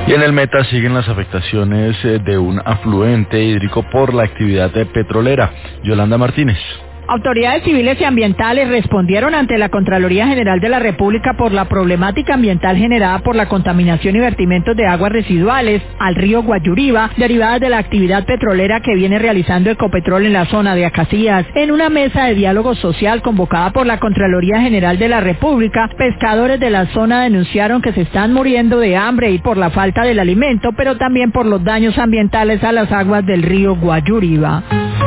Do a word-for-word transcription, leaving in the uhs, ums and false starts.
Y en el Meta siguen las afectaciones de un afluente hídrico por la actividad petrolera. Yolanda Martínez. Autoridades civiles y ambientales respondieron ante la Contraloría General de la República por la problemática ambiental generada por la contaminación y vertimientos de aguas residuales al río Guayuriba, derivadas de la actividad petrolera que viene realizando Ecopetrol en la zona de Acacías. En una mesa de diálogo social convocada por la Contraloría General de la República, pescadores de la zona denunciaron que se están muriendo de hambre y por la falta del alimento, pero también por los daños ambientales a las aguas del río Guayuriba.